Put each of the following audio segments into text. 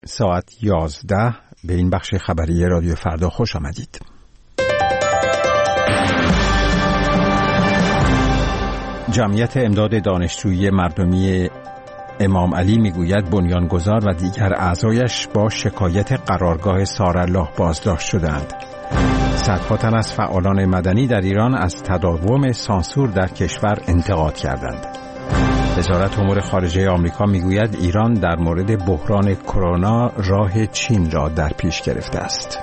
ساعت 11 به این بخش خبری رادیو فردا خوش آمدید. جمعیت امداد دانشجویی مردمی امام علی میگوید بنیانگذار و دیگر اعضایش با شکایت قرارگاه سارالله بازداشت شدند. صدها تن از فعالان مدنی در ایران از تداوم سانسور در کشور انتقاد کردند. وزارت امور خارجه آمریکا میگوید ایران در مورد بحران کرونا راه چین را در پیش گرفته است.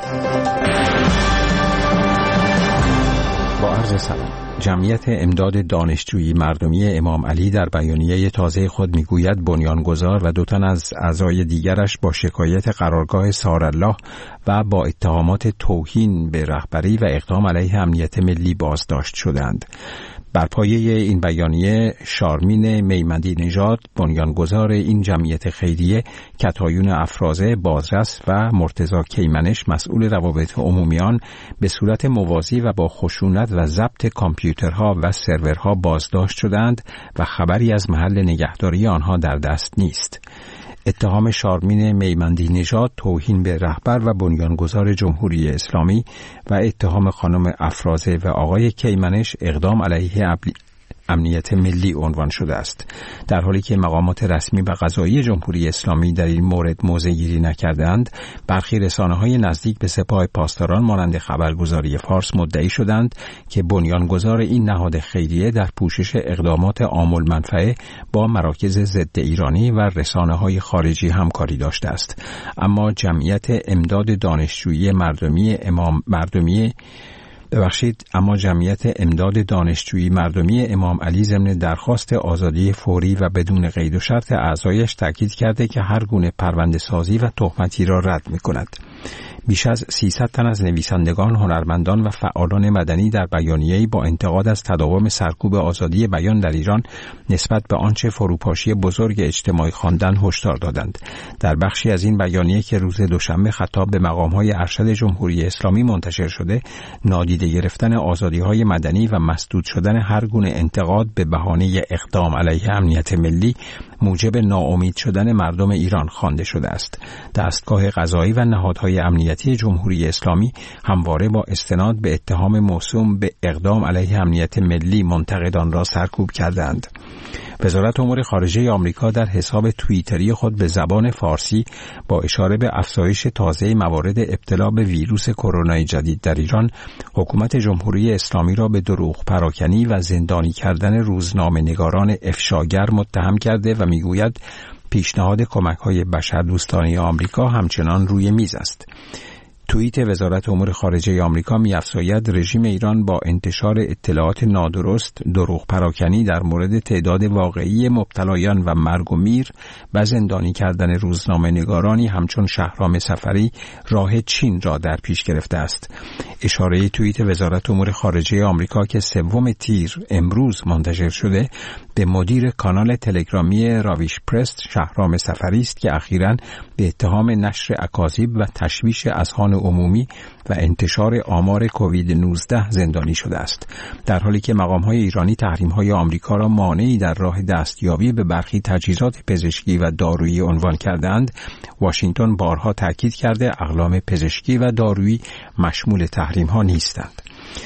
با عرض سلام. جمعیت امداد دانشجویی مردمی امام علی در بیانیه تازه خود میگوید بنیانگذار و 2 تن از اعضای دیگرش با شکایت قرارگاه سارالله و با اتهامات توهین به رهبری و اقدام علیه امنیت ملی بازداشت شدند. بر پایه این بیانیه شارمین میمندی نژاد بنیانگذار این جمعیت خیریه، کتایون افرازه بازرس و مرتضی کیمنش مسئول روابط عمومیان به صورت موازی و با خشونت و ضبط کامپیوترها و سرورها بازداشت شدند و خبری از محل نگهداری آنها در دست نیست. اتهام شارمین میمندی نژاد توهین به رهبر و بنیانگذار جمهوری اسلامی و اتهام خانم افرازه و آقای کیمنش اقدام علیه امنیت ملی عنوان شده است، در حالی که مقامات رسمی و قضایی جمهوری اسلامی در این مورد موضع گیری نکردند. برخی رسانه‌های نزدیک به سپاه پاسداران مانند خبرگزاری فارس مدعی شدند که بنیانگذار این نهاد خیریه در پوشش اقدامات عامل منفعه با مراکز ضد ایرانی و رسانه‌های خارجی همکاری داشته است. اما جمعیت امداد دانشجویی مردمی امام علی ضمن درخواست آزادی فوری و بدون قید و شرط اعضایش تاکید کرده که هر گونه پرونده سازی و تهمتی را رد می‌کند. بیش از 300 تن از نویسندگان، هنرمندان و فعالان مدنی در بیانیه‌ای با انتقاد از تداوم سرکوب آزادی بیان در ایران نسبت به آنچه فروپاشی بزرگ اجتماعی خواندن هشدار دادند. در بخشی از این بیانیه که روز دوشنبه خطاب به مقام‌های ارشد جمهوری اسلامی منتشر شده، نادیده گرفتن آزادی‌های مدنی و مسدود شدن هر گونه انتقاد به بهانه اقدام علیه امنیت ملی موجب ناامید شدن مردم ایران خوانده شده است. دستگاه قضایی و نهادهای امنیتی جمهوری اسلامی همواره با استناد به اتهام موسوم به اقدام علیه امنیت ملی منتقدان را سرکوب کردند. وزارت امور خارجه آمریکا در حساب توییتری خود به زبان فارسی با اشاره به افزایش تازه موارد ابتلا به ویروس کرونا جدید در ایران، حکومت جمهوری اسلامی را به دروغ پراکنی و زندانی کردن روزنامه‌نگاران افشاگر متهم کرده و میگوید پیشنهاد کمک‌های بشردوستانه آمریکا همچنان روی میز است. توییت وزارت امور خارجه آمریکا می‌افزاید رژیم ایران با انتشار اطلاعات نادرست، دروغ پراکنی در مورد تعداد واقعی مبتلایان و مرگ و میر و زندانی کردن روزنامه‌نگارانی همچون شهرام سفری راه چین را در پیش گرفته است. اشاره توییت وزارت امور خارجه آمریکا که 3 تیر امروز منتشر شده به مدیر کانال تلگرامی راویش پرس شهرام سفری است که اخیراً به اتهام نشر اکاذیب و تشویش اذهان عمومی و انتشار آمار کووید 19 زندانی شده است، در حالی که مقام‌های ایرانی تحریم‌های آمریکا را مانعی در راه دستیابی به برخی تجهیزات پزشکی و دارویی عنوان کردند. واشنگتن بارها تاکید کرده اقلام پزشکی و دارویی مشمول تحریم‌ها نیستند.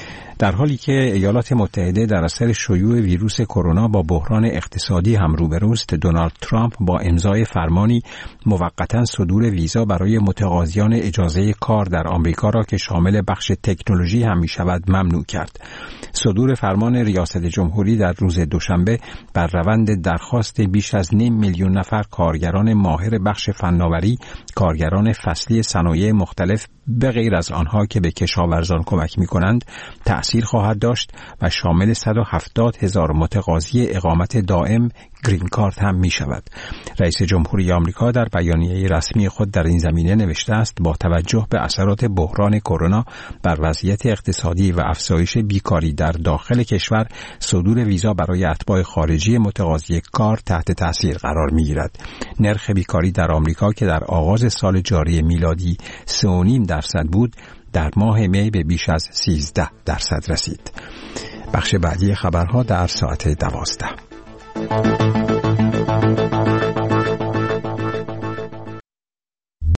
در حالی که ایالات متحده در اثر شیوع ویروس کرونا با بحران اقتصادی هم روبروست، دونالد ترامپ با امضای فرمانی موقتا صدور ویزا برای متقاضیان اجازه کار در آمریکا را که شامل بخش تکنولوژی هم می‌شود ممنوع کرد. صدور فرمان ریاست جمهوری در روز دوشنبه بر روند درخواست بیش از 500,000 نفر کارگران ماهر بخش فناوری، کارگران فصلی صنایع مختلف به غیر از آنها که به کشاورزان کمک می‌کنند تأثیر خواهد داشت و شامل 170,000 متقاضی اقامت دائم گرین کارت هم می شود. رئیس جمهوری آمریکا در بیانیه رسمی خود در این زمینه نوشته است با توجه به اثرات بحران کرونا بر وضعیت اقتصادی و افزایش بیکاری در داخل کشور، صدور ویزا برای اتباع خارجی متقاضی کار تحت تاثیر قرار می گیرد. نرخ بیکاری در آمریکا که در آغاز سال جاری میلادی 3.5% بود، در ماه می به بیش از 13% رسید. بخش بعدی خبرها در ساعت 12.